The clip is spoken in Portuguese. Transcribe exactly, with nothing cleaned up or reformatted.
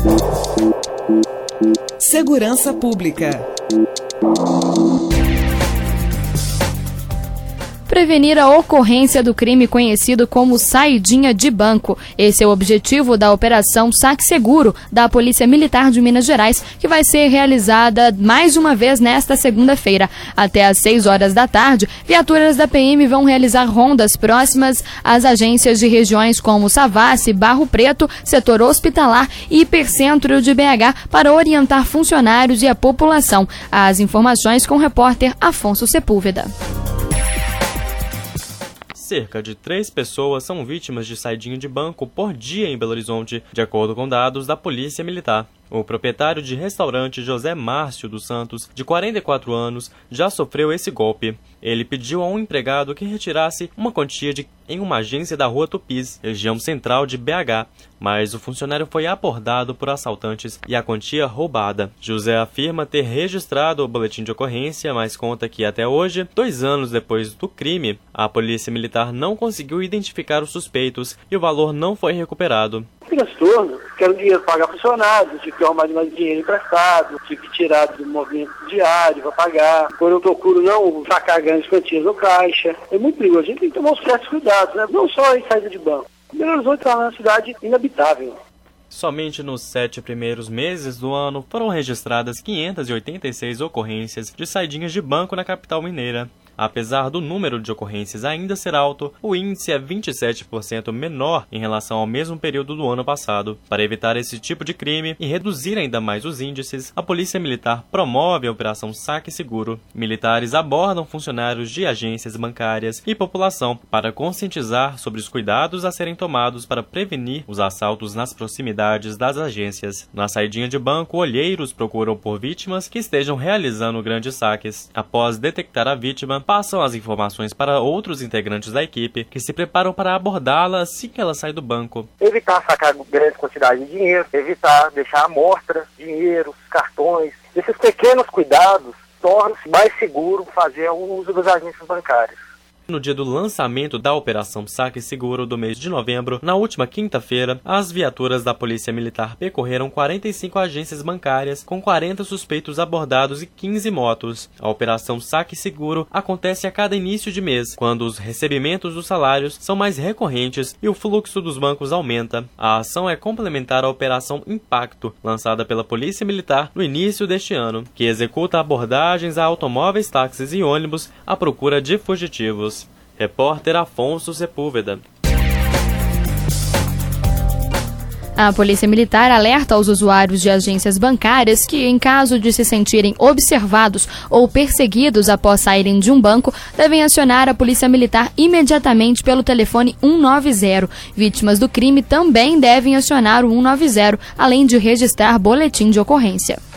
Segurança Pública. Prevenir a ocorrência do crime conhecido como saidinha de banco. Esse é o objetivo da Operação Saque Seguro da Polícia Militar de Minas Gerais, que vai ser realizada mais uma vez nesta segunda-feira. Até às seis horas da tarde, viaturas da P M vão realizar rondas próximas às agências de regiões como Savassi, Barro Preto, Setor Hospitalar e Hipercentro de B H para orientar funcionários e a população. As informações com o repórter Afonso Sepúlveda. Cerca de três pessoas são vítimas de saidinha de banco por dia em Belo Horizonte, de acordo com dados da Polícia Militar. O proprietário de restaurante José Márcio dos Santos, de quarenta e quatro anos, já sofreu esse golpe. Ele pediu a um empregado que retirasse uma quantia de, em uma agência da Rua Tupis, região central de B H, mas o funcionário foi abordado por assaltantes e a quantia roubada. José afirma ter registrado o boletim de ocorrência, mas conta que até hoje, dois anos depois do crime, a Polícia Militar não conseguiu identificar os suspeitos e o valor não foi recuperado. Transtorno, quero dinheiro para pagar funcionários, tive que arrumar mais dinheiro emprestado, tive que tirar do movimento diário para pagar. Quando eu procuro não sacar grandes quantias no caixa, é muito perigoso. A gente tem que tomar os certos cuidados, né? Não só em saída de banco. Belo Horizonte está uma cidade inabitável. Somente nos sete primeiros meses do ano foram registradas quinhentas e oitenta e seis ocorrências de saidinhas de banco na capital mineira. Apesar do número de ocorrências ainda ser alto, o índice é vinte e sete por cento menor em relação ao mesmo período do ano passado. Para evitar esse tipo de crime e reduzir ainda mais os índices, a Polícia Militar promove a Operação Saque Seguro. Militares abordam funcionários de agências bancárias e população para conscientizar sobre os cuidados a serem tomados para prevenir os assaltos nas proximidades das agências. Na saidinha de banco, olheiros procuram por vítimas que estejam realizando grandes saques. Após detectar a vítima, passam as informações para outros integrantes da equipe, que se preparam para abordá-la assim que ela sai do banco. Evitar sacar grande quantidade de dinheiro, evitar deixar à mostra dinheiro, cartões. Esses pequenos cuidados tornam-se mais seguro fazer o uso das agências bancárias. No dia do lançamento da Operação Saque Seguro do mês de novembro, na última quinta-feira, as viaturas da Polícia Militar percorreram quarenta e cinco agências bancárias, com quarenta suspeitos abordados e quinze motos. A Operação Saque Seguro acontece a cada início de mês, quando os recebimentos dos salários são mais recorrentes e o fluxo dos bancos aumenta. A ação é complementar à Operação Impacto, lançada pela Polícia Militar no início deste ano, que executa abordagens a automóveis, táxis e ônibus à procura de fugitivos. Repórter Afonso Sepúlveda. A Polícia Militar alerta aos usuários de agências bancárias que, em caso de se sentirem observados ou perseguidos após saírem de um banco, devem acionar a Polícia Militar imediatamente pelo telefone um nove zero. Vítimas do crime também devem acionar o um nove zero, além de registrar boletim de ocorrência.